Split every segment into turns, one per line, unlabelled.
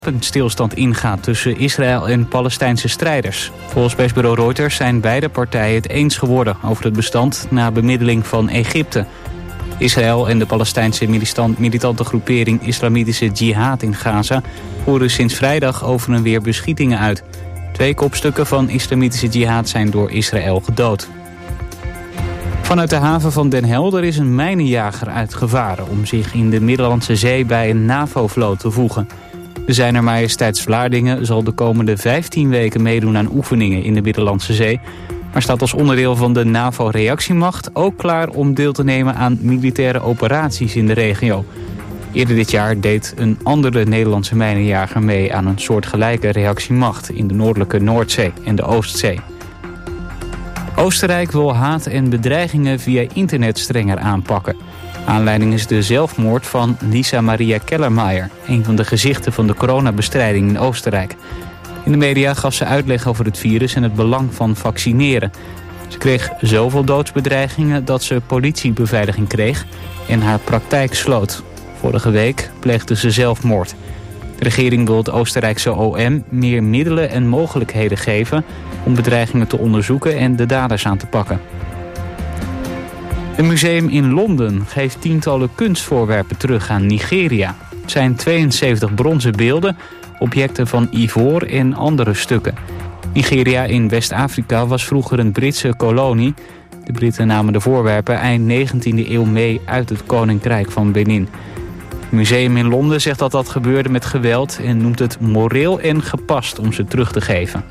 wapenstilstand ingaat tussen Israël en Palestijnse strijders. Volgens persbureau Reuters zijn beide partijen het eens geworden over het bestand na bemiddeling van Egypte. Israël en de Palestijnse militante groepering Islamitische Jihad in Gaza voeren sinds vrijdag over en weer beschietingen uit. 2 kopstukken van Islamitische Jihad zijn door Israël gedood. Vanuit de haven van Den Helder is een mijnenjager uitgevaren om zich in de Middellandse Zee bij een NAVO-vloot te voegen. De Zijner Majesteits Vlaardingen zal de komende 15 weken meedoen aan oefeningen in de Middellandse Zee, maar staat als onderdeel van de NAVO-reactiemacht ook klaar om deel te nemen aan militaire operaties in de regio. Eerder dit jaar deed een andere Nederlandse mijnenjager mee aan een soortgelijke reactiemacht in de noordelijke Noordzee en de Oostzee. Oostenrijk wil haat en bedreigingen via internet strenger aanpakken. Aanleiding is de zelfmoord van Lisa Maria Kellermeier, een van de gezichten van de coronabestrijding in Oostenrijk. In de media gaf ze uitleg over het virus en het belang van vaccineren. Ze kreeg zoveel doodsbedreigingen dat ze politiebeveiliging kreeg en haar praktijk sloot. Vorige week pleegde ze zelfmoord. De regering wil het Oostenrijkse OM meer middelen en mogelijkheden geven om bedreigingen te onderzoeken en de daders aan te pakken. Een museum in Londen geeft tientallen kunstvoorwerpen terug aan Nigeria. Het zijn 72 bronzen beelden, objecten van ivoor en andere stukken. Nigeria in West-Afrika was vroeger een Britse kolonie. De Britten namen de voorwerpen eind 19e eeuw mee uit het Koninkrijk van Benin. Het museum in Londen zegt dat dat gebeurde met geweld en noemt het moreel en gepast om ze terug te geven.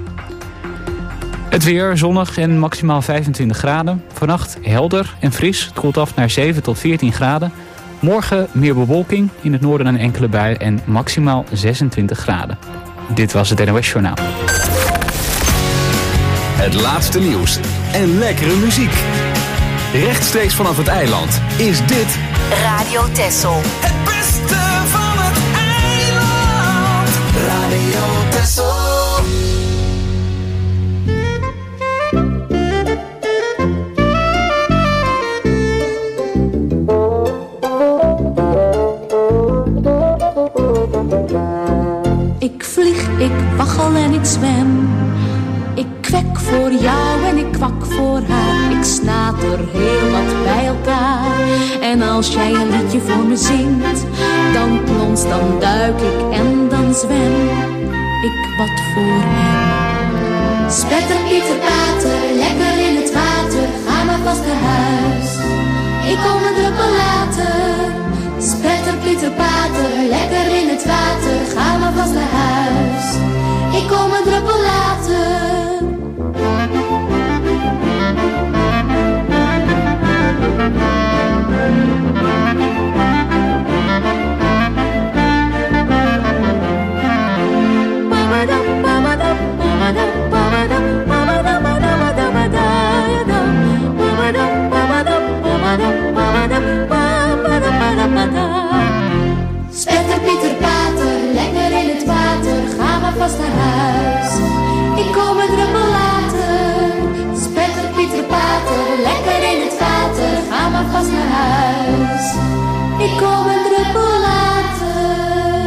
Het weer zonnig en maximaal 25 graden. Vannacht helder en fris. Het koelt af naar 7 tot 14 graden. Morgen meer bewolking, in het noorden een enkele bui en maximaal 26 graden. Dit was het NOS Journaal.
Het laatste nieuws en lekkere muziek. Rechtstreeks vanaf het eiland is dit
Radio Texel.
Het beste van het eiland. Radio Texel.
Ik vlieg, ik waggel en ik zwem. Ik kwek voor jou en ik kwak voor haar. Ik snater heel wat bij elkaar. En als jij een liedje voor me zingt, dan plons, dan duik ik en dan zwem ik wat voor hem.
Spetter, Pieter, Pater, lekker in het water. Ga maar vast naar huis. Ik kom een druppel later. Spetter, Pieter, Pater, lekker in het water. Ga maar vast naar huis. Ik kom een druppel later. Spetter, Pieter, Pater, lekker in het water. Ga maar vast naar huis. Ik kom een druppel later. Spetter, Pieter, Pater, lekker in het water. Ga maar vast naar huis. Ik kom een druppel later.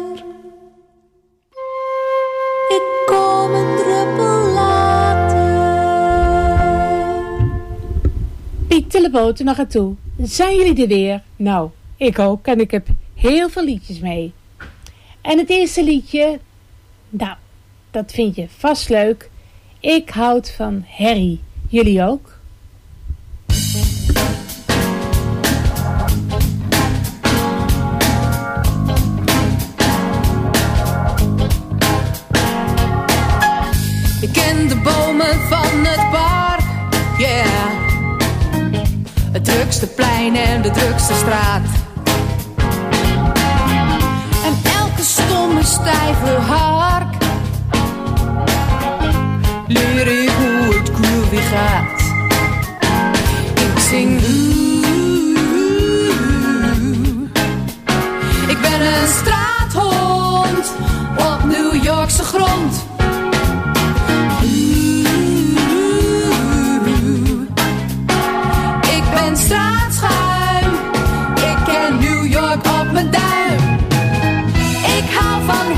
Ik kom een druppel later.
Piet Teleboten nog aan toe. Zijn jullie er weer? Nou, ik ook. En ik heb heel veel liedjes mee. En het eerste liedje, nou, dat vind je vast leuk. Ik houd van Harry. Jullie ook?
Ik ken de bomen van het park, yeah. Het drukste plein en de drukste straat. En elke stomme stijve hark leer ik hoe het groovy gaat. Ik zing ik ben een straathond op New Yorkse grond. Ik ben straatschuim, ik ken New York op mijn duim. Ik hou van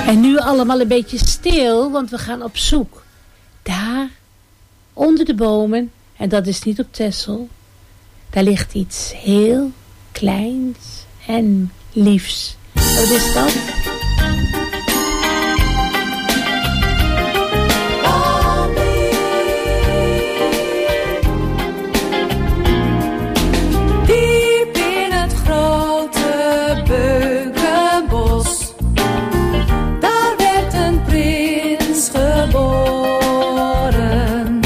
En nu allemaal een beetje stil, want we gaan op zoek. Daar, onder de bomen, en dat is niet op Texel, daar ligt iets heel kleins en liefs. Wat is dat?
Diep in het grote beukenbos, daar werd een prins geboren.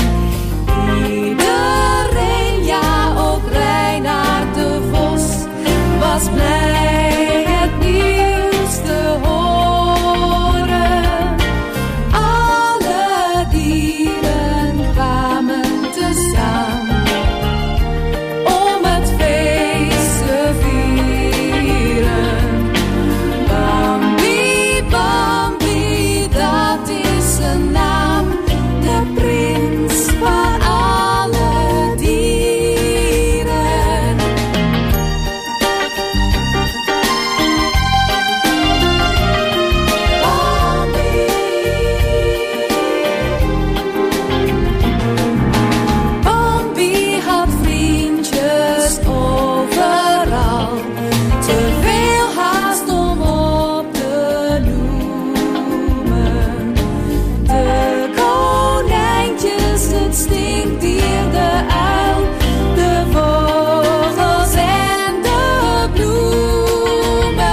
Iedereen, ja ook Reinaard de Vos, was blij het nieuws te horen. Alle dieren kwamen tezamen om het feest te vieren. Bambi, Bambi, dat is zijn naam, de prins van alle dieren. Bambi had vriendjes overal, te veel haast om op te noemen. De konijntjes, het stinkdier, de uil, de vogels en de bloemen.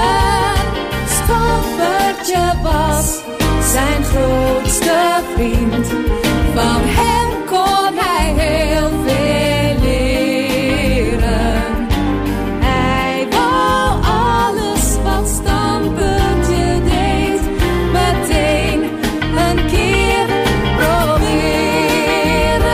Stoffertje was zijn grootste vriend. Van hem kon hij heel veel leren. Hij wou alles wat Stampertje deed meteen een keer proberen.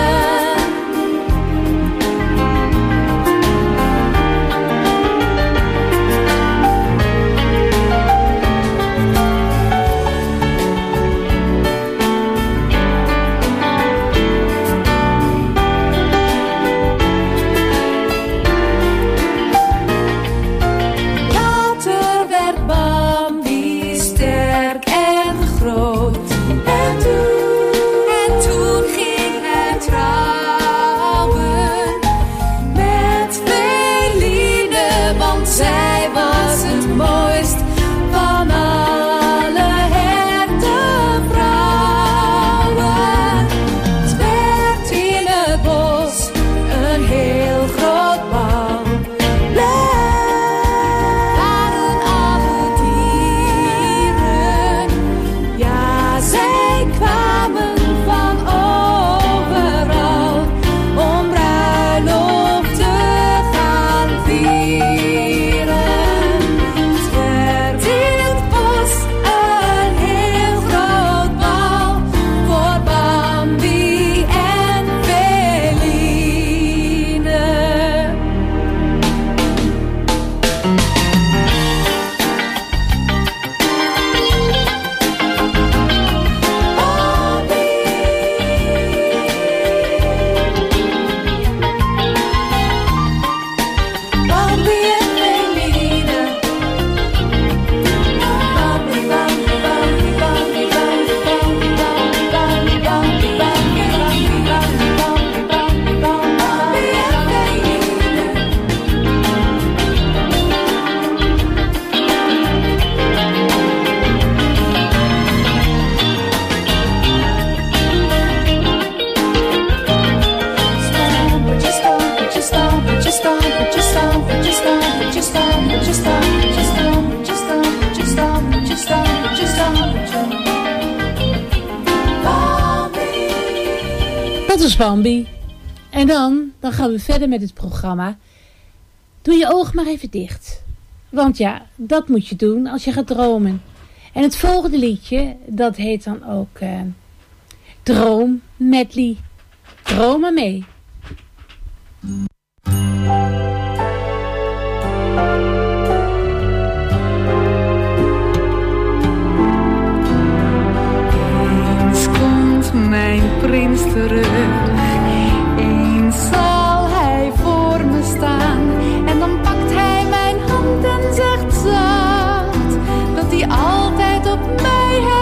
Later werd Bambi sterk en groot. En toen ging hij trouwen met Feline, want zij was het mooist van alle hertenvrouwen. Het werd in het bos een heel groot bal. Waren alle dieren, ja, zij kwamen van overal om bruiloft te gaan vieren. Het werd in het bos een heel groot bal voor Bambi en Feline. Bambi en Feline. Bambi, Bambi, Bambi, Bambi, Bambi, Bambi, Bambi, Bambi, Bambi, Bambi, Bambi, Bambi, Bambi en Feline. Stampertje, stampertje, stampertje, stampertje, stampertje, stampertje, stampertje, stampertje, stampertje, stampertje, stampertje, stampertje. Bambi.
Dat is Bambi. En dan gaan we verder met het programma. Doe je oog maar even dicht. Want ja, dat moet je doen als je gaat dromen. En het volgende liedje, dat heet dan ook Droom Medley. Droom maar mee.
Eens komt mijn prins terug, eens zal hij voor me staan. En dan pakt hij mijn hand en zegt zacht dat hij altijd op mij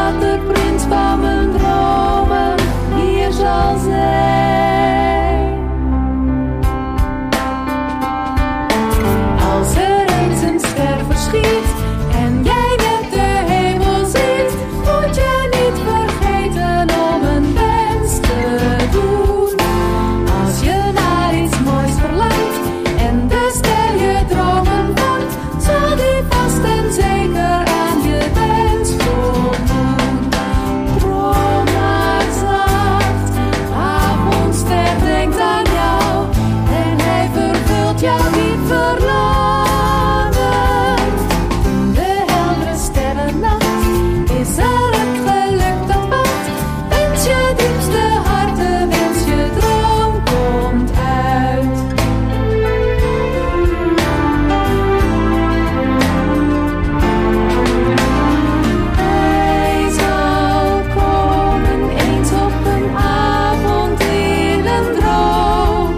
dat de prins van mijn dromen hier zal zijn. Als er eens een ster verschiet en jij net de hemel ziet, moet je niet vergeten om een wens te doen. Als je naar iets moois verlangt en de ster je dromen vangt, zal die vast en zeker aan je wens voldoen. Droom maar zacht, avondster denkt aan jou en hij vervult jouw diep verlangen. De heldere sterrennacht is er het geluk dat wacht. Wens je diepste harten, wens je droom komt uit. Hij zal komen eens op een avond in een droom.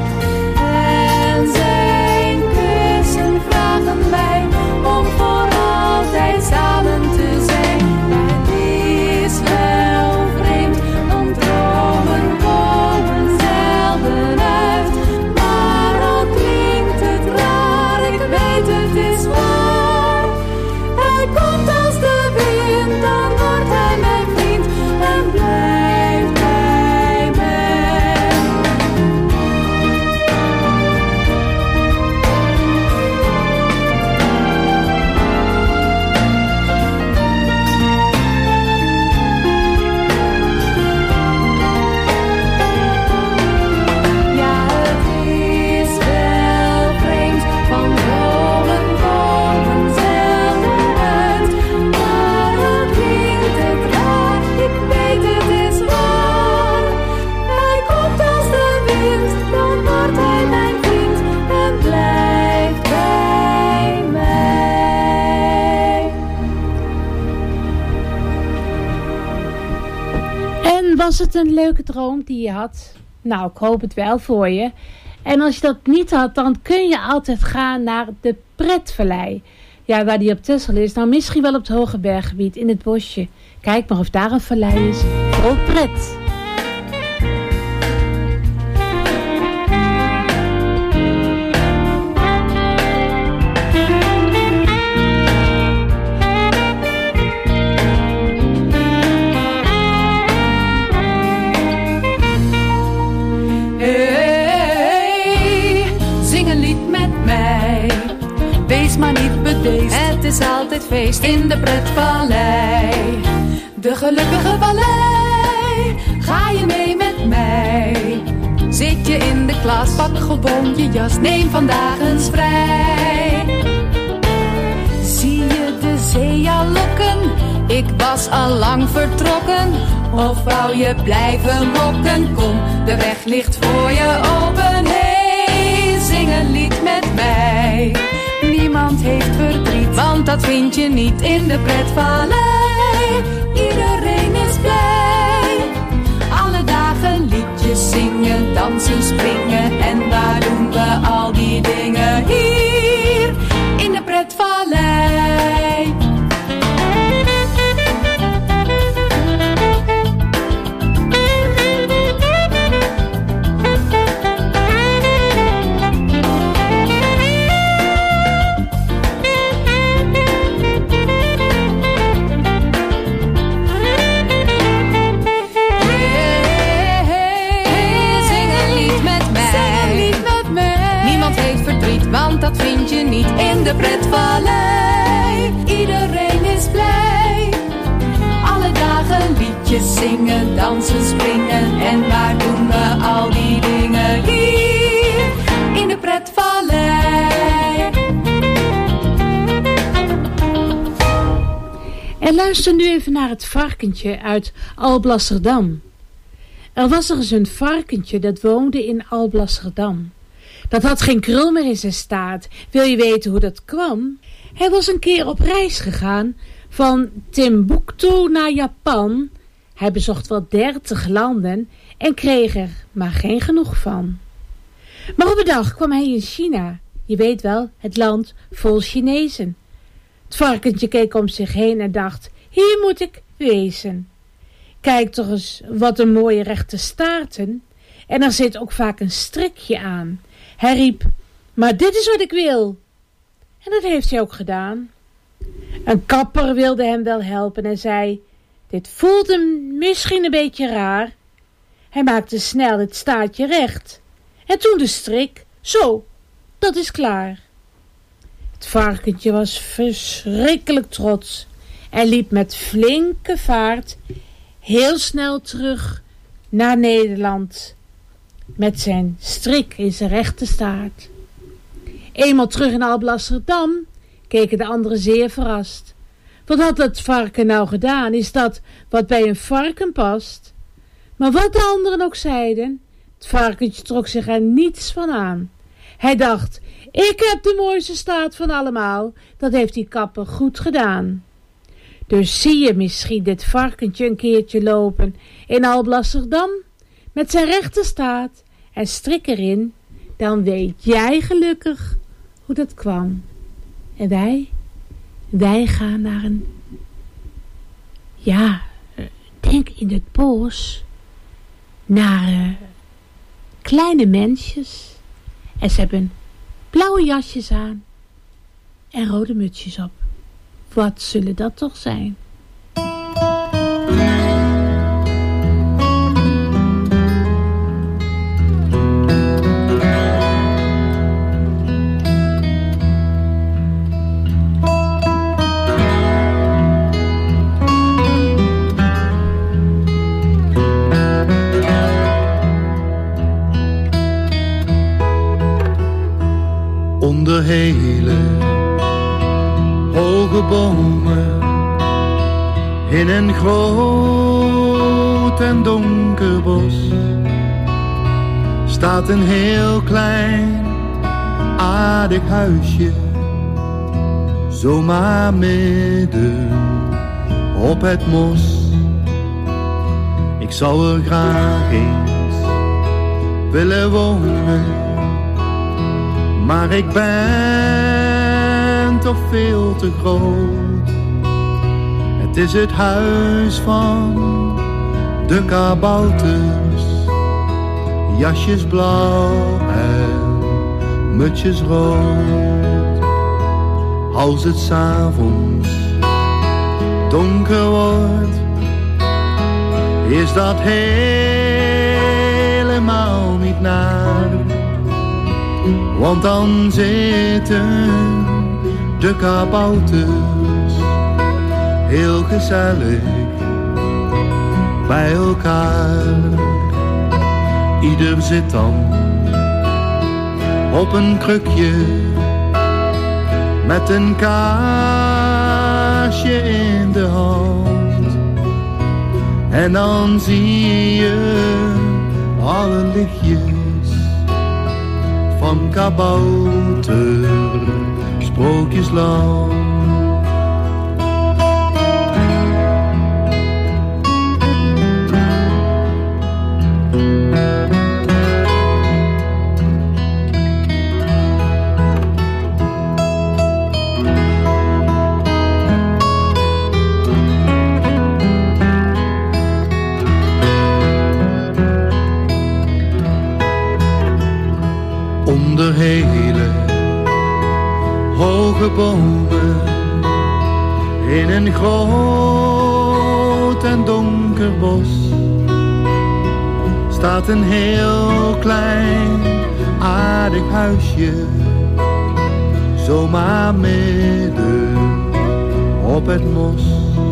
En zijn kussen vragen wij om voor altijd samen te zijn. Het is wel vreemd, want dromen komen zelden uit. Maar al klinkt het raar, ik weet het is waar. Hij komt als de wind, dan wordt hij mijn vriend en blijft bij mij. Ja, het is wel vreemd, van dromen komen zelden uit. Maar al klinkt het raar, ik weet het is waar. Hij komt als de wind, dan wordt hij mijn vriend en blijft bij mij.
En was het een leuke droom die je had? Nou, ik hoop het wel voor je. En als je dat niet had, dan kun je altijd gaan naar de Pretvallei. Ja, waar die op Texel is. Nou, misschien wel op het Hoge Berggebied, in het bosje. Kijk maar of daar een vallei is. Vol pret.
Hey, zing een lied met mij. Wees maar niet bedeesd, het is altijd feest in de Pretvallei. De gelukkige vallei, ga je mee met mij. Zit je in de klas, pak gewoon je jas, neem vandaag eens vrij. Zie je de zee al lokken? Ik was al lang vertrokken. Of wou je blijven mokken? Kom, de weg ligt voor je open. Hey, zing een lied met mij. Niemand heeft verdriet, want dat vind je niet in de Pretvallei. Iedereen is blij. Alle dagen liedjes zingen, dansen, springen. En waar doen we al die dingen? Hier in de Pretvallei. Want dat vind je niet in de Pretvallei. Iedereen is blij. Alle dagen liedjes zingen, dansen, springen. En waar doen we al die dingen? Hier in de Pretvallei.
En luister nu even naar het varkentje uit Alblasserdam. Er was er eens een varkentje dat woonde in Alblasserdam. Dat had geen krul meer in zijn staart. Wil je weten hoe dat kwam? Hij was een keer op reis gegaan van Timbuktu naar Japan. Hij bezocht wel 30 landen en kreeg er maar geen genoeg van. Maar op een dag kwam hij in China. Je weet wel, het land vol Chinezen. Het varkentje keek om zich heen en dacht: hier moet ik wezen. Kijk toch eens wat een mooie rechte staarten. En er zit ook vaak een strikje aan. Hij riep, maar dit is wat ik wil. En dat heeft hij ook gedaan. Een kapper wilde hem wel helpen en zei, dit voelt hem misschien een beetje raar. Hij maakte snel het staartje recht. En toen de strik, zo, dat is klaar. Het varkentje was verschrikkelijk trots en liep met flinke vaart heel snel terug naar Nederland met zijn strik in zijn rechte staart. Eenmaal terug in Alblasserdam keken de anderen zeer verrast. Wat had het varken nou gedaan? Is dat wat bij een varken past? Maar wat de anderen ook zeiden, het varkentje trok zich er niets van aan. Hij dacht, ik heb de mooiste staart van allemaal, dat heeft die kapper goed gedaan. Dus zie je misschien dit varkentje een keertje lopen in Alblasserdam met zijn rechte staart en strik erin, dan weet jij gelukkig hoe dat kwam. En wij gaan naar denk in het bos, naar kleine mensjes. En ze hebben blauwe jasjes aan en rode mutsjes op. Wat zullen dat toch zijn?
Onder hele hoge bomen in een groot en donker bos staat een heel klein aardig huisje, zomaar midden op het mos. Ik zou er graag eens willen wonen, maar ik ben toch veel te groot. Het is het huis van de kabouters, jasjes blauw en mutsjes rood. Als het 's avonds donker wordt, is dat helemaal niet naar. Want dan zitten de kabouters heel gezellig bij elkaar. Ieder zit dan op een krukje met een kaarsje in de hand. En dan zie je alle lichtjes van kabouter Sprookjesland. Onder hele hoge bomen in een groot en donker bos staat een heel klein aardig huisje, zomaar midden op het mos.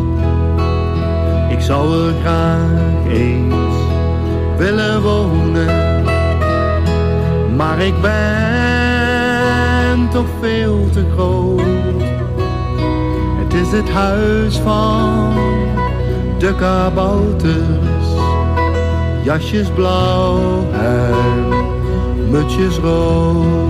Ik zou er graag eens willen wonen, maar ik ben toch veel te groot. Het is het huis van de kabouters, jasjes blauw en mutsjes rood.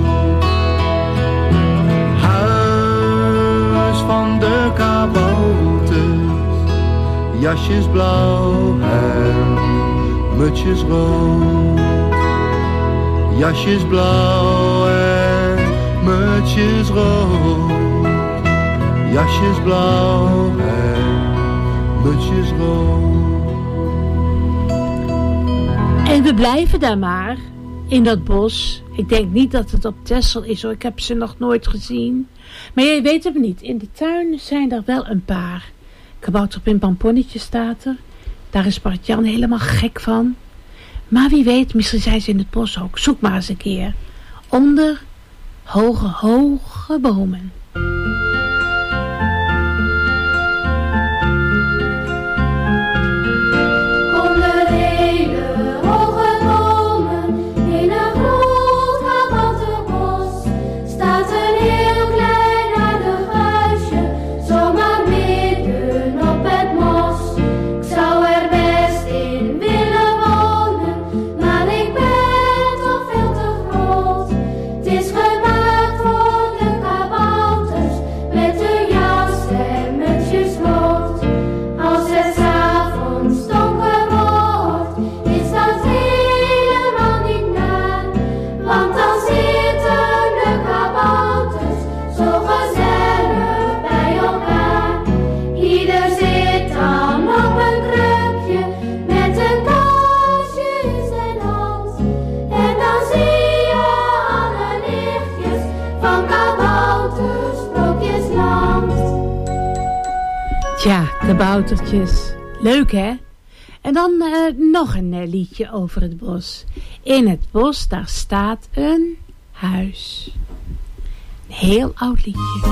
Huis van de kabouters, jasjes blauw en mutsjes rood. Jasjes blauw en mutsjes rood. Jasjes blauw en mutsjes rood.
En we blijven daar maar, in dat bos. Ik denk niet dat het op Texel is hoor, ik heb ze nog nooit gezien. Maar je weet het niet, in de tuin zijn er wel een paar. Kabouter op een Pamponnetje staat er. Daar is Bart-Jan helemaal gek van. Maar wie weet, misschien zijn ze in het bos ook. Zoek maar eens een keer. Onder hoge, hoge bomen.
Onder hele hoge bomen in een groot kabouterbos staat een heel klein aardig huisje, zomaar midden op het mos. Ik zou er best in willen wonen, maar ik ben toch veel te groot. Het is gemaakt voor de kabouters met een jas en mutsjes rood. Als het 's avonds donker wordt, is dat helemaal niet naar, want dan zitten de kabouters zo gezellig bij elkaar. Ieder zit dan op een krukje met een kaarsje in zijn hand. En dan zie je alle lichtjes van Kaboutersprookjesland.
Tja, kaboutertjes. Leuk hè? En dan nog een liedje over het bos. In het bos, daar staat een huis. Een heel oud liedje.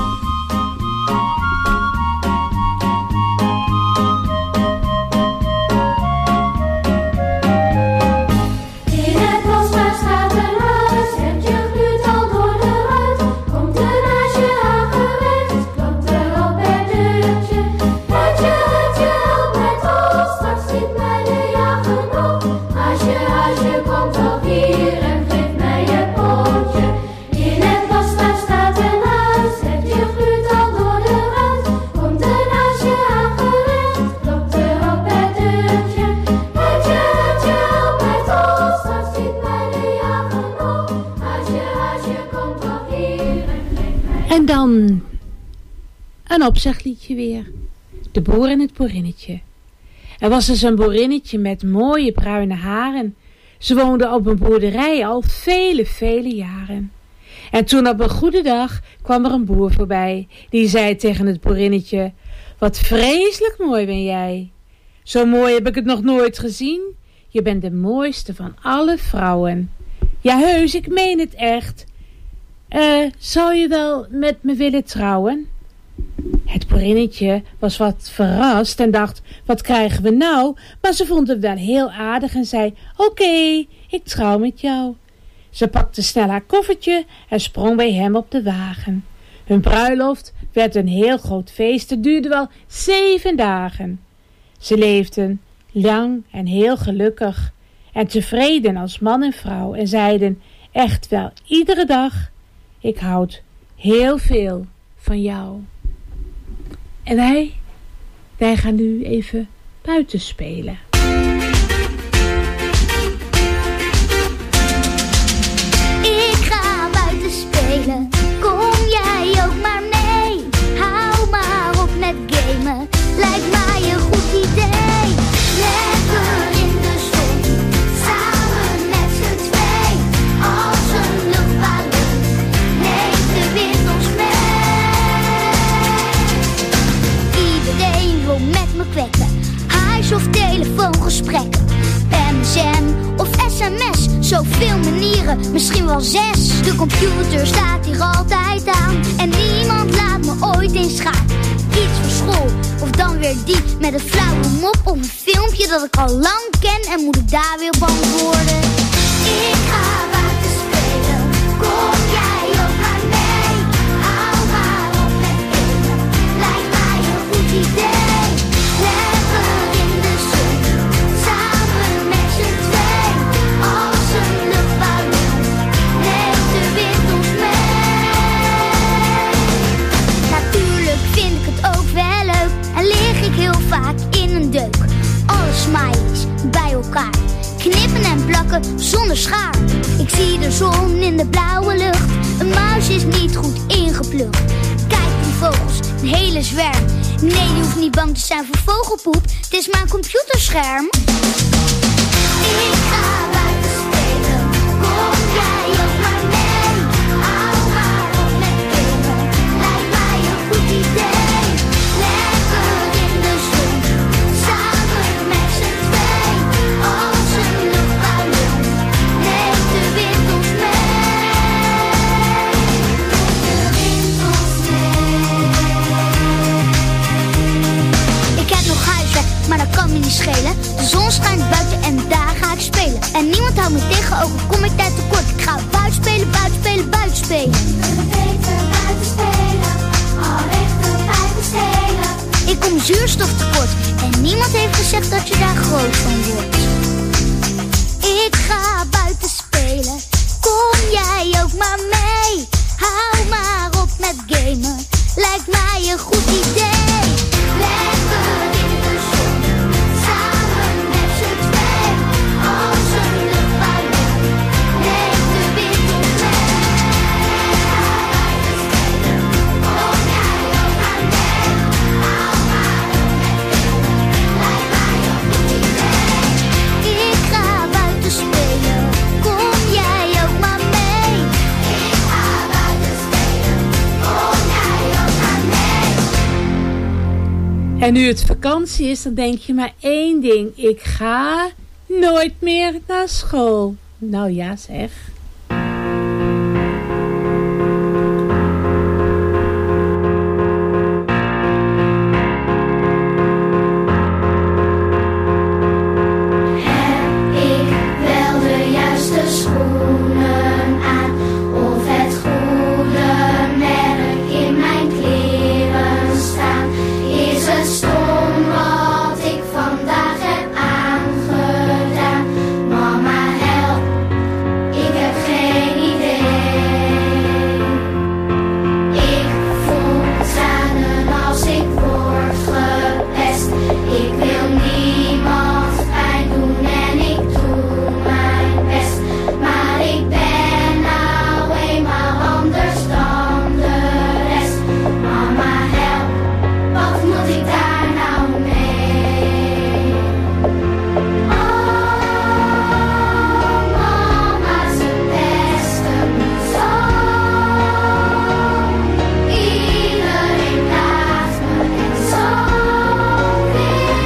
In het bos daar staat een huis, het je gluurt al door de ruit. Komt een huisje aangewerkt, klopt er op het deurtje. Huisje, help mij toch, straks ziet mij de jager nog. Huisje, kom toch hier en geef mij je pootje. In het bos daar staat een huis, het je gluurt al door de ruit. Komt een huisje aangewerkt, klopt er op het deurtje. Huisje, help mij toch, straks ziet mij de jager nog. Huisje, kom toch hier en geef mij.
En dan een opzegliedje weer. De boer en het boerinnetje. Er was dus een boerinnetje met mooie bruine haren. Ze woonde op een boerderij al vele, vele jaren. En toen op een goede dag kwam er een boer voorbij. Die zei tegen het boerinnetje: wat vreselijk mooi ben jij. Zo mooi heb ik het nog nooit gezien. Je bent de mooiste van alle vrouwen. Ja heus, ik meen het echt. Zou je wel met me willen trouwen? Het boerinnetje was wat verrast en dacht: wat krijgen we nou? Maar ze vond het wel heel aardig en zei: oké, ik trouw met jou. Ze pakte snel haar koffertje en sprong bij hem op de wagen. Hun bruiloft werd een heel groot feest. Het duurde wel 7 dagen. Ze leefden lang en heel gelukkig en tevreden als man en vrouw en zeiden echt wel iedere dag: ik houd heel veel van jou. En wij gaan nu even buiten spelen.
Ik ga buiten spelen, kom jij ook maar mee. Hou maar op met gamen, lijkt mij een goed idee. Lekker in de zon, samen met z'n twee. Als een luchtballon, neemt de wind ons mee. Iedereen wil met me kwekken, huis- of telefoongesprekken. MSN of sms, zoveel manieren, misschien wel 6. De computer staat hier altijd aan en niemand laat me ooit eens gaan. Iets voor school, of dan weer die met een flauwe mop of een filmpje dat ik al lang ken en moet ik daar weer bang worden. Ik ga buiten spelen, kom jij ook maar mee. Hou maar op met gamen, lijkt mij een goed idee. Lekker in de zon, samen met z'n twee. Als een luchtballon, neemt de wind ons mee. Natuurlijk vind ik het ook wel leuk en lig ik heel vaak in een deuk. Alle smileys bij elkaar, knippen en plakken zonder schaar. Ik zie de zon in de blauwe lucht, een muis is niet goed ingeplukt. Kijk die vogels een hele zwerm. Nee, je hoeft niet bang te zijn voor vogelpoep. Het is maar een computerscherm. Ik ga buiten spelen. Kom jij ook maar mee? Hou maar op met gamen. Lijkt mij een goed idee. Lekker in de zon. Samen met z'n twee. Als een luchtballon. Neemt de wind ons mee. De wind ons mee. Ik heb nog huiswerk, maar dat kan me niet schelen. De zon schijnt buiten en daar ga ik spelen. En niemand houdt me tegen, ook al kom ik tijd tekort. Ik ga buiten spelen, buiten spelen, buiten spelen. We weten buiten spelen, al echte buiten stelen. Ik kom zuurstof tekort en niemand heeft gezegd dat je daar groot van wordt. Ik ga buiten spelen, kom jij ook maar mee. Hou maar op met gamen, lijkt mij een goed idee. Lekker in de zon, samen met z'n twee. Als een luchtballon, neemt de wind ons mee. Buiten spelen, kom jij ook maar mee. Hou maar op met gamen, lijkt mij een goed idee. Ik ga buiten spelen, kom jij ook maar mee. Ik ga buiten spelen, kom jij ook maar mee.
En nu het vakantie is, dan denk je maar één ding. Ik ga nooit meer naar school. Nou ja, zeg.
Heb ik wel de juiste schoenen aan? Of het goede merk in mijn kleren staan? Is het stom wat ik vandaag heb aangedaan? Mama, help, ik heb geen idee. Ik voel tranen als ik word gepest. Ik wil niemand pijn doen en ik doe mijn best. Maar ik ben nou eenmaal anders dan de rest. Mama, help, wat moet ik daar nou mee? Oh, mama, ze beste zo. Iedereen plaatst me en zo wil ik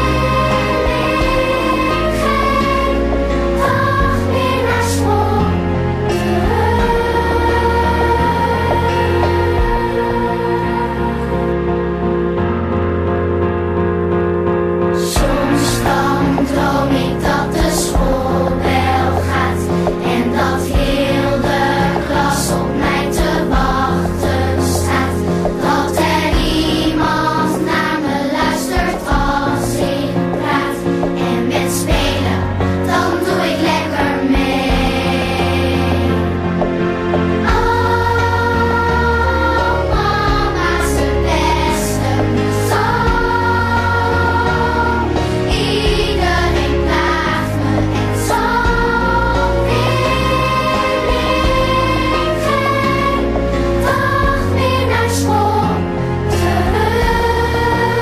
geen dag meer naar school Soms dan droom ik dat de schoolbel gaat en dat heel de klas op mij te wachten staat. Dat er iemand naar me luistert als ik praat. En met spelen, dan doe ik lekker mee. Oh, mama, ze beste zo. Iedereen plaagt me en zo wil ik geen dag meer naar school terug.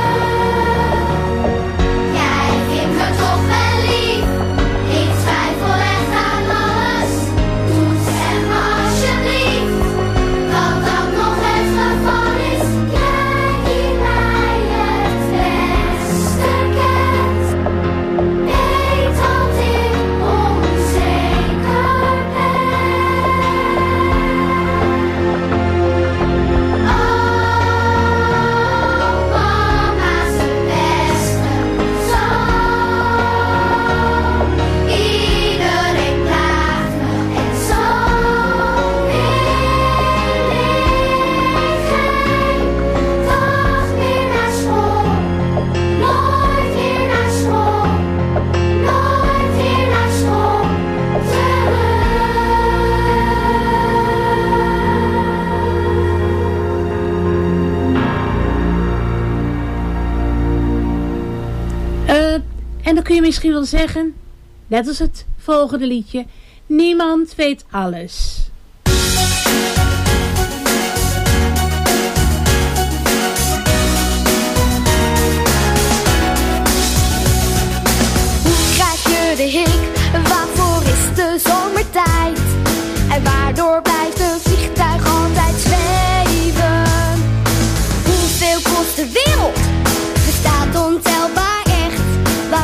Jij vindt me toch wel lief, ik twijfel echt aan alles. Doe zeg me alsjeblieft, dat dat nog het geval is. Jij die mij het beste kent, weet dat ik onzeker ben. Oh, mama, ze beste zo. Iedereen plaagt me en zo wil ik geen dag meer naar school. Nooit weer naar school. Nooit weer naar school
En dan kun je misschien wel zeggen, net als het volgende liedje, niemand weet alles.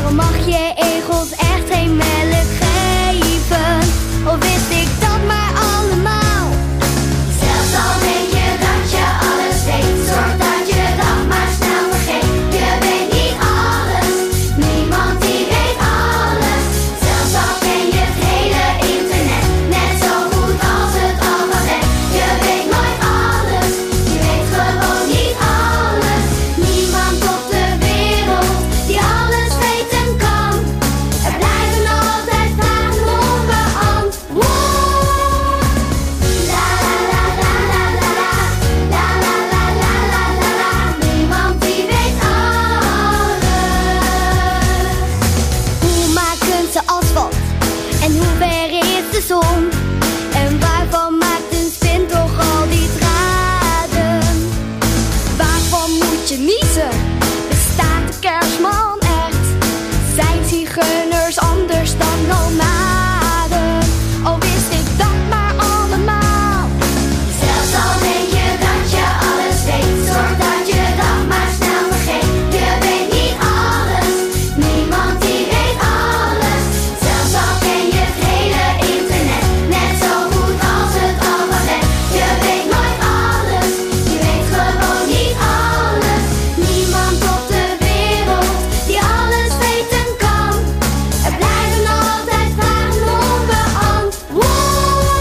Waarom mag je egels echt geen melk geven? Of wist ik dat maar allemaal? Zelfs al denk je dat je alles weet, zorg dat je dat maar snel vergeet. Je weet niet alles, niemand die weet alles. Zelfs al ken je het hele internet, net zo goed als het alfabet. Je weet nooit alles, je weet gewoon niet alles. Niemand op de wereld die alles weten kan. Er blijven altijd vragen onbeantwoord. La la la la la la la la la la la la la. Niemand die weet alles. Hoe maken ze asfalt? En hoe ver is de zon? En waarvan maakt een spin toch al die draden? Waarvan moet je niezen? Bestaat de Kerstman echt? Zijn zigeuners anders dan nomaden? Al wist ik dat maar allemaal. Zelfs al denk je dat je alles weet, zorg dat je dat maar snel vergeet. Je weet niet alles, niemand die weet alles. Zelfs al ken je het hele internet, net zo goed als het alfabet. Je weet nooit alles, je weet gewoon niet alles. Niemand op de wereld die alles weten kan. Er blijven altijd vragen onbeantwoord.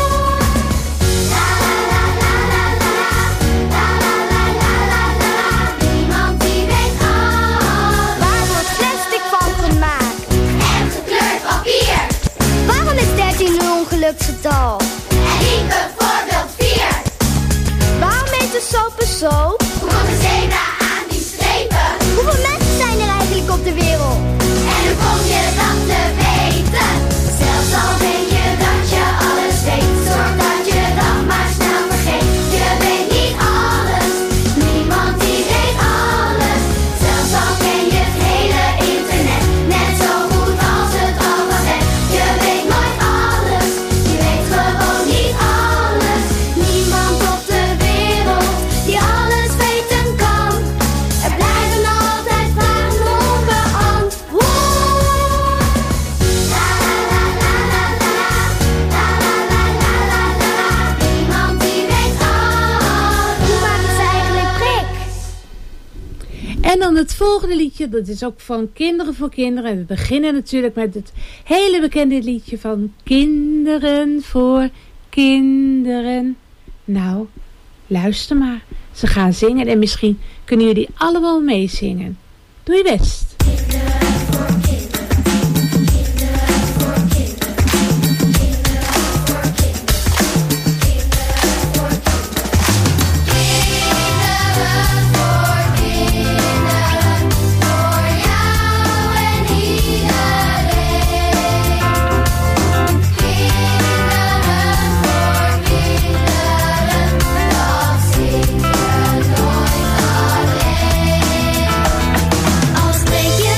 La la la la la la la la la la la la. Niemand die weet alles. Waar wordt plastic van gemaakt? En gekleurd papier. Waarom is 13 een ongeluksgetal? En ik bijvoorbeeld 4. Waarom heet de soap een soap? Omdat de zebra aan die strepen. Hoeveel mensen zijn er eigenlijk op de wereld? En hoe kom je dat te weten? Zelfs al denk je dat je alles weet, zorg dat je dat maar snel vergeet. Je weet niet alles, niemand die weet alles. Zelfs al ken je het hele internet, net zo goed als het alfabet. Je weet nooit alles, je weet gewoon niet alles. Niemand op de wereld die alles weten kan. Er blijven altijd vragen onbeantwoord. La la la la la la la la la la la la. Niemand die weet alles. Hoe maken ze eigenlijk prik?
En dan het volgende liedje, dat is ook van Kinderen voor Kinderen. En we beginnen natuurlijk met het hele bekende liedje van Kinderen voor Kinderen. Nou, luister maar. Ze gaan zingen en misschien kunnen jullie allemaal meezingen. Doe je best.
Als denk je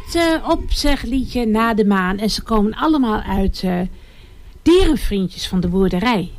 het opzegliedje Na de Maan. En ze komen allemaal uit dierenvriendjes van de boerderij.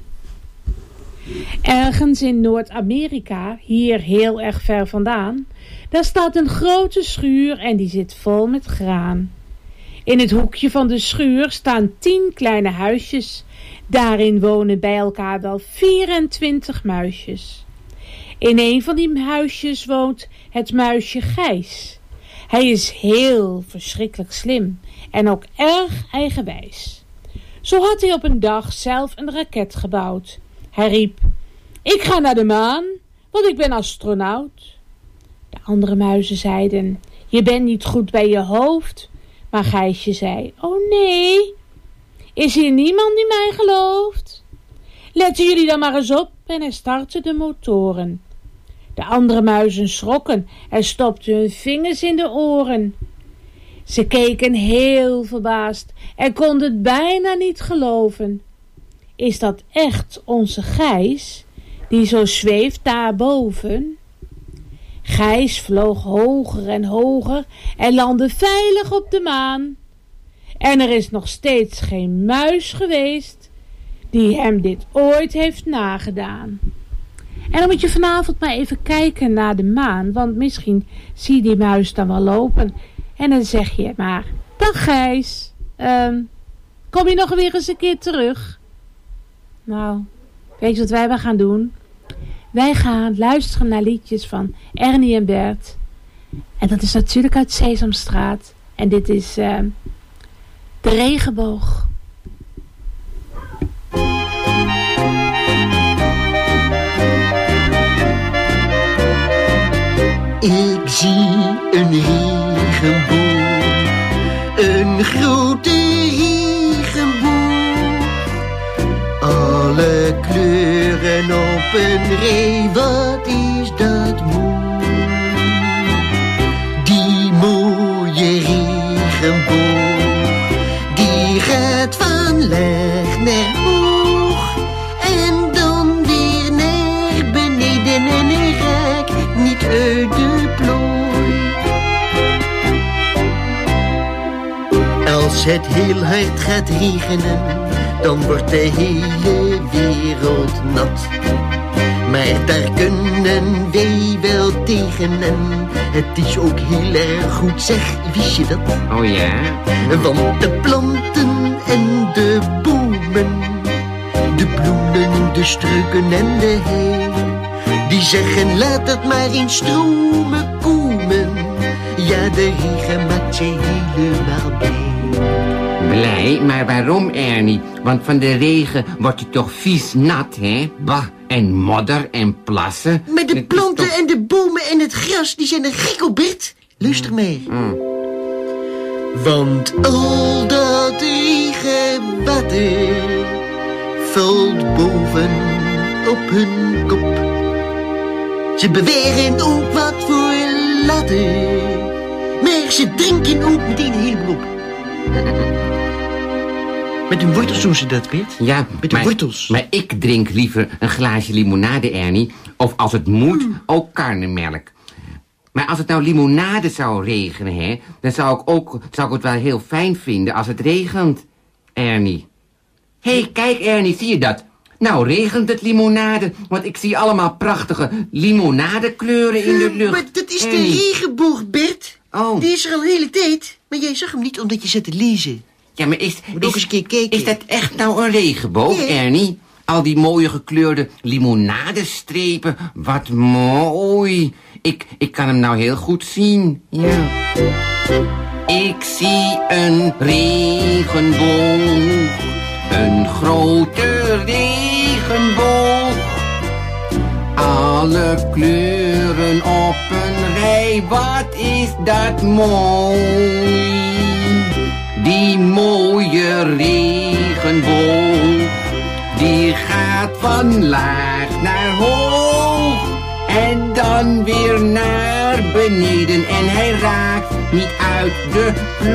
Ergens in Noord-Amerika, hier heel erg ver vandaan, daar staat een grote schuur en die zit vol met graan. In het hoekje van de schuur staan 10 kleine huisjes. Daarin wonen bij elkaar wel 24 muisjes. In een van die huisjes woont het muisje Gijs. Hij is heel verschrikkelijk slim en ook erg eigenwijs. Zo had hij op een dag zelf een raket gebouwd. Hij riep: "Ik ga naar de maan, want ik ben astronaut." De andere muizen zeiden: "Je bent niet goed bij je hoofd." Maar Gijsje zei: "Oh nee, is hier niemand die mij gelooft? Letten jullie dan maar eens op." En hij startte de motoren. De andere muizen schrokken en stopten hun vingers in de oren. Ze keken heel verbaasd en konden het bijna niet geloven. Is dat echt onze Gijs, die zo zweeft daarboven? Gijs vloog hoger en hoger en landde veilig op de maan. En er is nog steeds geen muis geweest die hem dit ooit heeft nagedaan. En dan moet je vanavond maar even kijken naar de maan, want misschien zie je die muis dan wel lopen. En dan zeg je maar: "Dag Gijs, kom je nog weer eens een keer terug?" Nou, weet je wat wij gaan doen? Wij gaan luisteren naar liedjes van Ernie en Bert. En dat is natuurlijk uit Sesamstraat. En dit is De Regenboog.
Ik zie een regenboog, een grote regenboog. Alle kleuren op een rij, wat is dat mooi. Die mooie regenboog, die gaat van laag naar hoog. En dan weer naar beneden en hij raakt niet uit de plooi. Als het heel hard gaat regenen, dan wordt de hele wereld nat. Maar daar kunnen wij wel tegen en het is ook heel erg goed, zeg, wist je dat?
Oh ja?
Want de planten en de bomen, de bloemen, de struiken en de hei, die zeggen laat het maar in stromen komen. Ja, de regen maakt ze helemaal blij.
Blij? Maar waarom, Ernie? Want van de regen wordt het toch vies nat, hè? Bah, en modder en plassen.
Maar de planten toch... en de bomen en het gras, die zijn er gek op, Bert. Luister mee. Want al dat regenwater valt boven op hun kop. Ze beweren ook wat voor latten, maar ze drinken ook meteen een heleboel op. Met hun wortels doen ze dat, Piet?
Ja,
met de wortels.
Maar ik drink liever een glaasje limonade, Ernie. Of als het moet, ook karnemelk. Maar als het nou limonade zou regenen, hè, dan zou ik het wel heel fijn vinden als het regent, Ernie. Hé, kijk Ernie, zie je dat? Nou regent het limonade, want ik zie allemaal prachtige limonadekleuren in de lucht.
Maar dat is Ernie. De regenboog, Bert.
Oh.
Die is er al een hele tijd, maar jij zag hem niet omdat je zat te lezen.
Ja, maar
moet ook eens een keer kijken.
Is dat echt nou een regenboog, Ernie? Al die mooie gekleurde limonadestrepen, wat mooi. Ik kan hem nou heel goed zien, ja. Ik zie een regenboog, een grote regenboog. Alle kleuren op een rij, wat is dat mooi. Die mooie regenboog, die gaat van laag naar hoog. En dan weer naar beneden en hij raakt niet uit de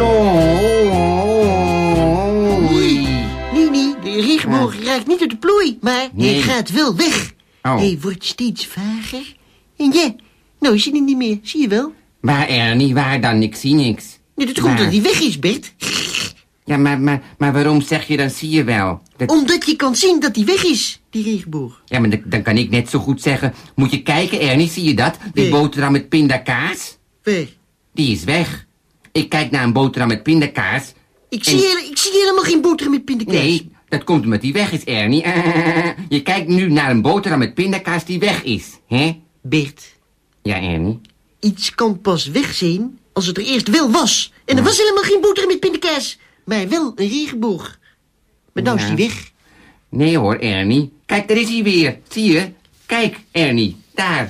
plooi.
Nee, de regenboog raakt niet uit de plooi, maar hij gaat wel weg.
Oh.
Hij wordt steeds vager. En ja, nou is hij er niet meer, zie je wel.
Waar, Ernie, waar dan? Ik zie niks.
Nee, dat komt dat hij weg is, Bert.
Ja, maar waarom zeg je dan zie je wel?
Omdat je kan zien dat hij weg is, die regenboog.
Ja, maar dan kan ik net zo goed zeggen... Moet je kijken, Ernie, zie je dat? Die boterham met pindakaas?
Weg.
Die is weg. Ik kijk naar een boterham met pindakaas.
Ik zie helemaal geen boterham met pindakaas.
Nee, dat komt omdat die weg is, Ernie. Je kijkt nu naar een boterham met pindakaas die weg is, hè?
Bert.
Ja, Ernie?
Iets kan pas weg zijn als het er eerst wel was. En er was helemaal geen boterham met pindakaas. Maar wel een regenboog. Maar nou is die weg.
Nee hoor, Ernie. Kijk, daar is hij weer. Zie je? Kijk, Ernie. Daar.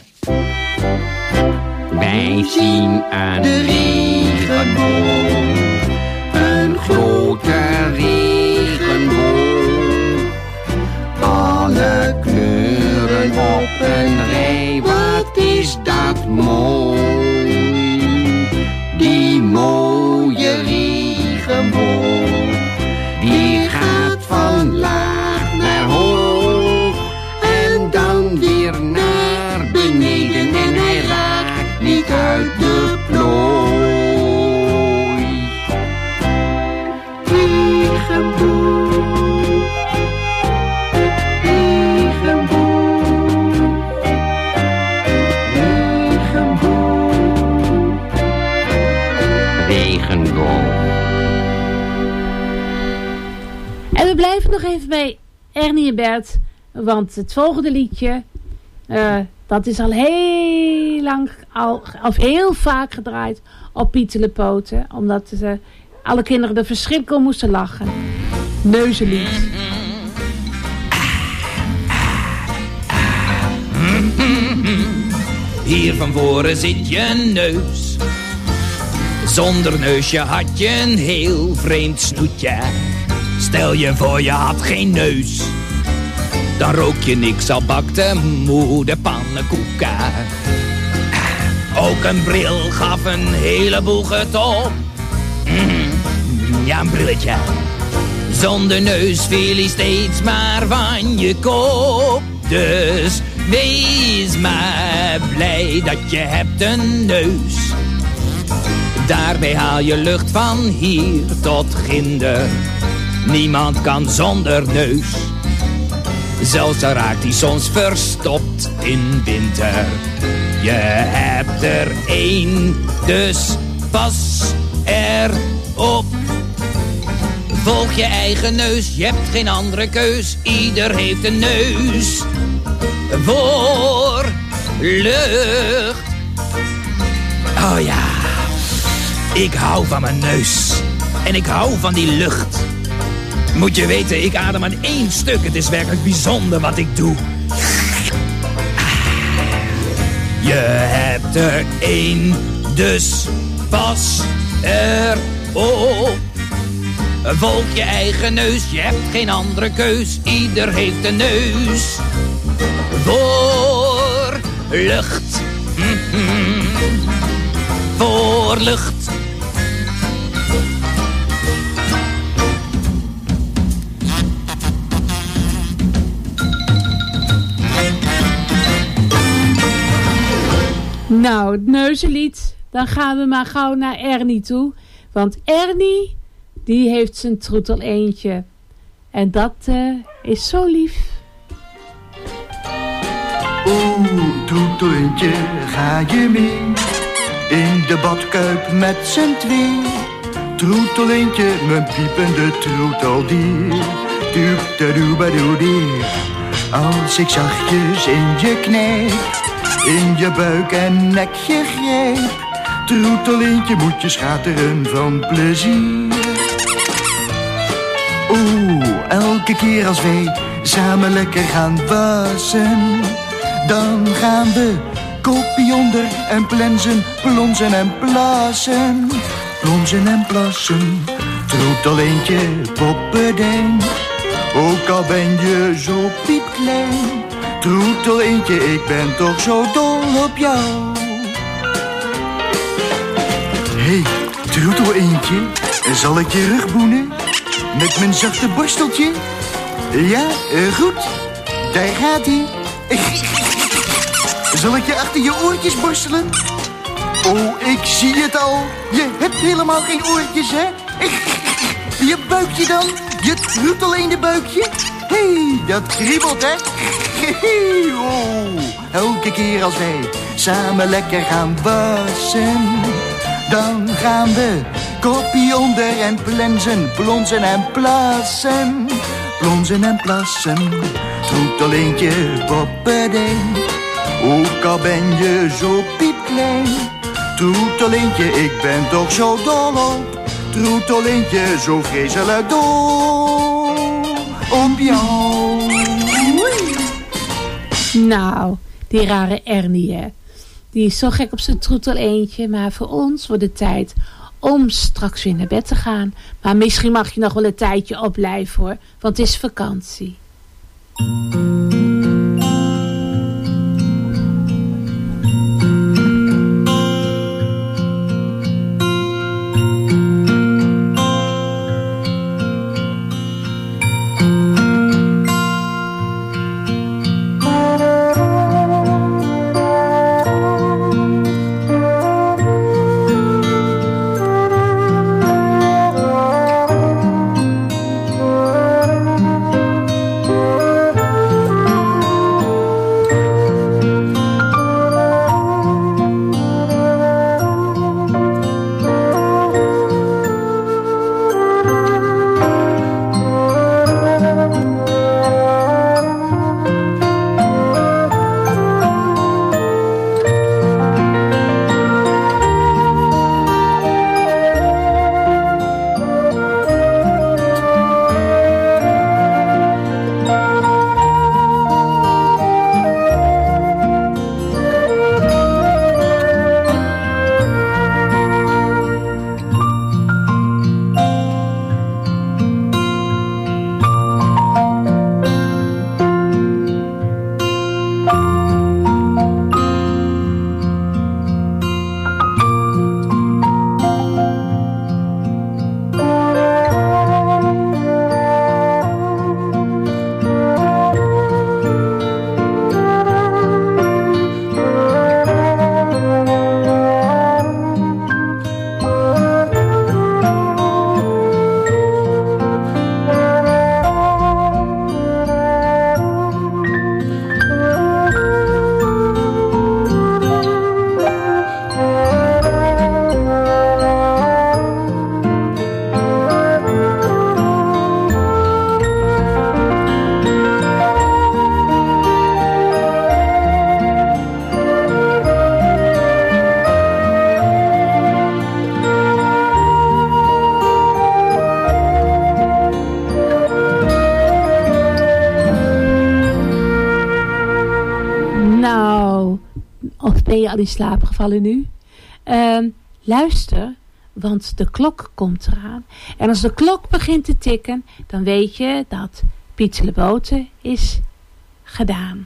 Wij zien een regenboog. Een grote regenboog. Alle kleuren op een rij. Wat is dat mooi. Die mooie regenboog. Die gaat van laag naar hoog. En dan weer naar beneden. En hij raakt niet uit de plooi. Regenboog. Regenboog. Regenboog. Regenboog.
En we blijven nog even bij Ernie en Bert. Want het volgende liedje... dat is al heel lang... Of heel vaak gedraaid op Pieterlepoten. Omdat alle kinderen er verschrikkelijk om moesten lachen. Neuzenlied.
Hier van voren zit je neus. Zonder neusje had je een heel vreemd snoetje. Stel je voor je had geen neus. Dan rook je niks, al bakte moeder pannenkoeken. Ook een bril gaf een heleboel getop. Ja, een brilletje. Zonder neus viel hij steeds maar van je kop. Dus wees maar blij dat je hebt een neus. Daarbij haal je lucht van hier tot ginder. Niemand kan zonder neus. Zelfs al raakt hij soms verstopt in winter. Je hebt er één, dus pas erop. Volg je eigen neus, je hebt geen andere keus. Ieder heeft een neus voor lucht. Oh ja, ik hou van mijn neus. En ik hou van die lucht. Moet je weten, ik adem aan één stuk. Het is werkelijk bijzonder wat ik doe. Je hebt er één, dus pas erop. Volg je eigen neus, je hebt geen andere keus. Ieder heeft een neus voor lucht. Voor lucht.
Nou, het neuzenlied. Dan gaan we maar gauw naar Ernie toe. Want Ernie, die heeft zijn troetel eentje. En dat is zo lief.
Troetelintje, ga je mee? In de badkuip met z'n twee. Troetelintje, mijn piepende troeteldier. Doep-da-doe-ba-doe-dier. Als ik zachtjes in je knijp, in je buik en nekje grijp. Troetelintje, moet je schateren van plezier. Elke keer als wij samen lekker gaan wassen, dan gaan we kopie onder en plensen, plonzen en plassen. Plonzen en plassen, troetelintje, poppedijn. Ook al ben je zo piepklein, troetelintje, ik ben toch zo dol op jou. Hey, troetelintje, zal ik je rug boenen met mijn zachte borsteltje? Ja, goed, daar gaat ie. Zal ik je achter je oortjes borstelen Oh, ik zie het al. Je hebt helemaal geen oortjes, hè? Je buikje dan? Je troetel in de buikje? Hé, dat kriebelt, hè? Oh, elke keer als wij samen lekker gaan wassen, dan gaan we koppie onder en plensen, plonsen en plassen. Plonsen en plassen, troeteleentje poppeding. Ook al ben je zo piepklein, troeteleentje, ik ben toch zo dol op. Troeteleentje, zo vreselijk dol op jou.
Nou, die rare Ernie, hè. Die is zo gek op zijn troeteleentje, maar voor ons wordt het tijd om straks weer naar bed te gaan. Maar misschien mag je nog wel een tijdje opblijven, hoor, want het is vakantie. Ben je al in slaap gevallen nu? Luister, want de klok komt eraan. En als de klok begint te tikken, dan weet je dat Pieterleboten is gedaan.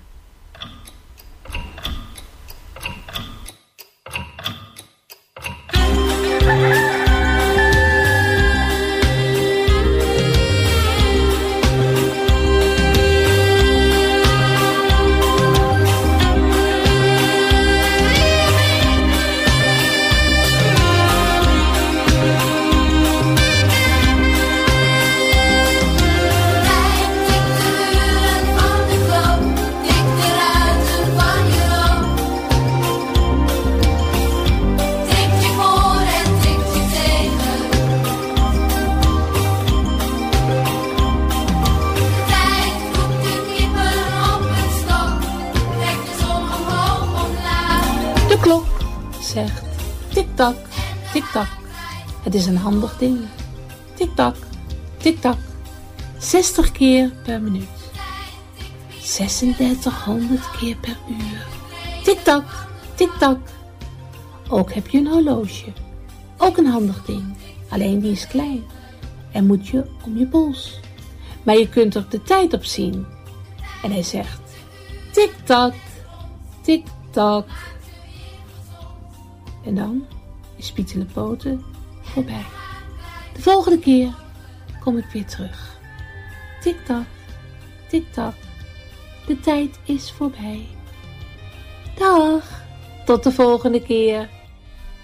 Zegt tik-tak, tik-tak. Het is een handig ding. Tik-tak, tik-tak. 60 keer per minuut. 3600 keer per uur. Tik-tak, tik-tak. Ook heb je een horloge. Ook een handig ding. Alleen die is klein. En moet je om je pols. Maar je kunt er de tijd op zien. En hij zegt tik-tak, tik-tak. En dan is Pieterleboten voorbij. De volgende keer kom ik weer terug. Tik-tak, tik-tak. De tijd is voorbij. Dag, tot de volgende keer.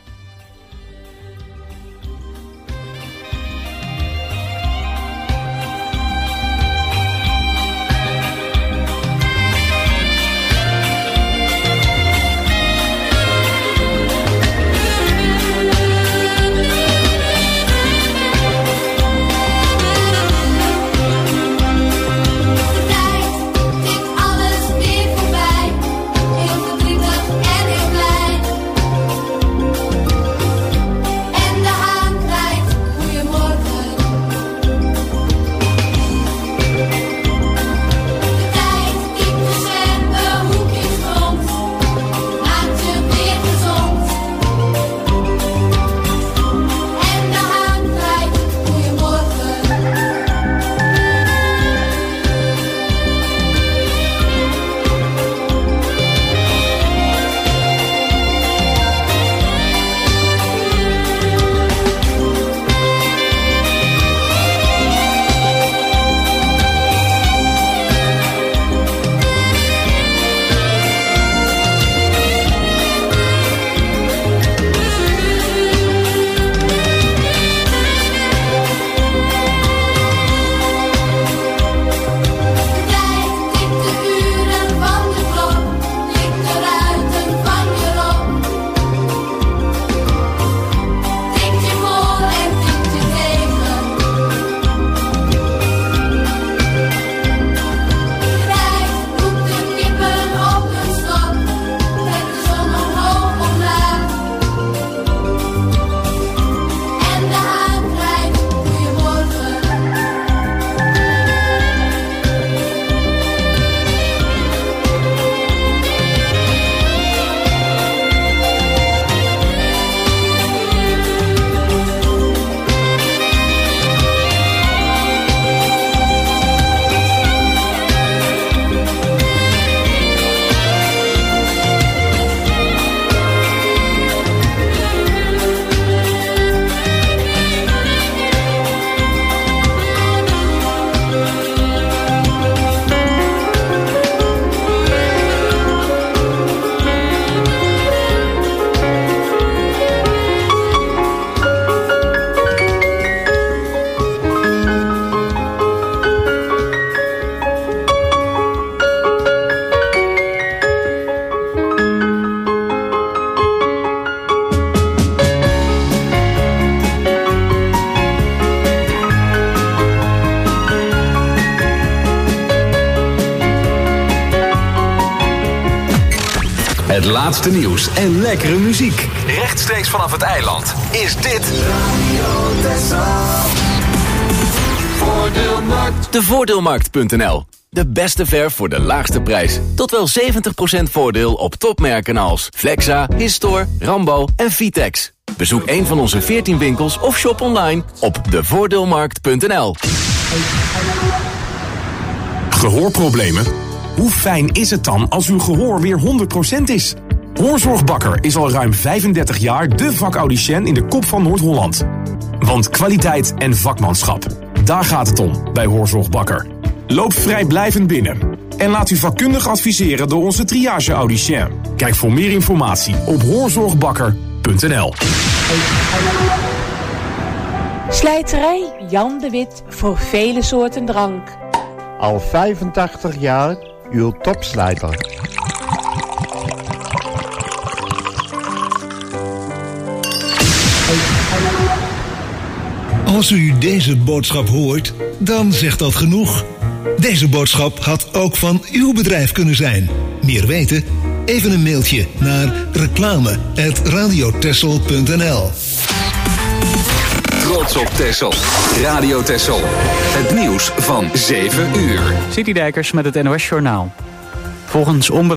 Het laatste nieuws en lekkere muziek. Rechtstreeks vanaf het eiland is dit Radio Texel. Voordeelmarkt. De Voordeelmarkt.nl. De beste verf voor de laagste prijs. Tot wel 70% voordeel op topmerken als Flexa, Histor, Rambo en Vitex. Bezoek een van onze 14 winkels of shop online op devoordeelmarkt.nl.
Gehoorproblemen? Hoe fijn is het dan als uw gehoor weer 100% is? Hoorzorg Bakker is al ruim 35 jaar de vakaudicien in de kop van Noord-Holland. Want kwaliteit en vakmanschap, daar gaat het om bij Hoorzorg Bakker. Loop vrijblijvend binnen en laat u vakkundig adviseren door onze triage-audicien. Kijk voor meer informatie op hoorzorgbakker.nl.
Slijterij Jan de Wit voor vele soorten drank.
Al 85 jaar uw topslijter.
Als u deze boodschap hoort, dan zegt dat genoeg. Deze boodschap had ook van uw bedrijf kunnen zijn. Meer weten? Even een mailtje naar reclame@radiotexel.nl.
Trots op Texel. Radio Texel. Het nieuws van 7 uur.
Citydijkers met het NOS Journaal. Volgens